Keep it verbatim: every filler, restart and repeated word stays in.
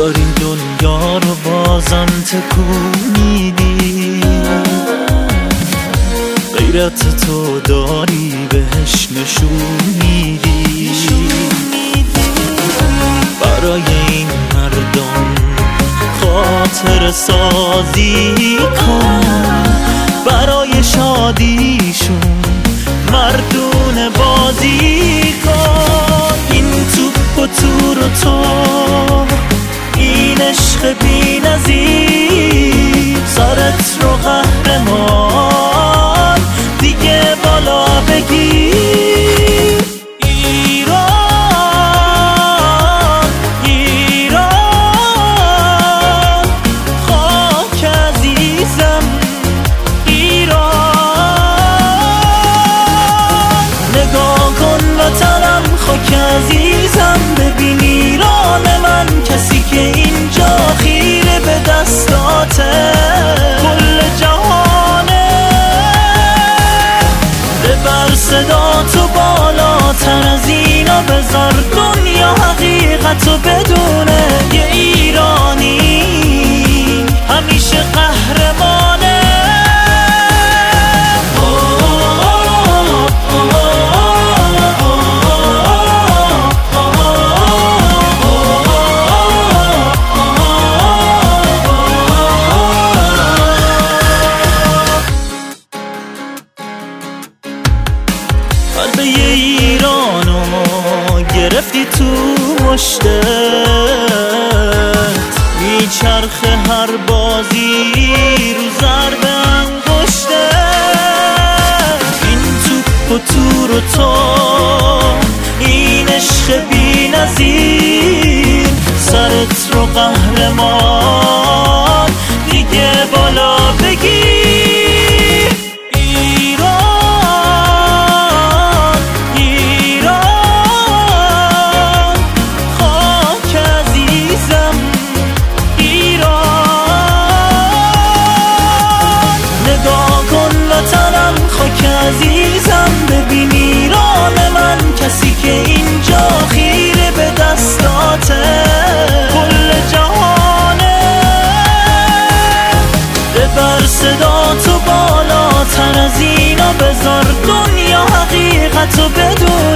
داری دنیا رو بازم تکون میدی، غیرت تو داری بهش نشون میدی. برای این مردم خاطر سازی کن، برای شادیشون مردون بازی کن. این توپ و تور و تو، این عشق بی نظیر، سرت رو قهرمان دیگه بالا بگیر. ایران ایران خاک عزیزم، ایران نگاه کن وطنم خاک عزیزم، ببین ایران من، کسی که اینجا خیره به دستاته کل جهانه. ببر صدا تو بالاتر از اینا، بذار دنیا حقیقتو بدونه، یه ایرانی همیشه قهرمانه. قلب یه ایرانو گرفتی تو مشتت، میچرخه هر بازی رو ضرب انگشتت. این توپ و تور و تو، این عشق بی نظیر، سرت رو قهرمان دیگه بالا بگیر. عزیزم ببین ایران من، کسی که اینجا خیره به دستاته کل جهانه. ببر صدا تو بالاتر از اینا، بذار دنیا حقیقتو بدون،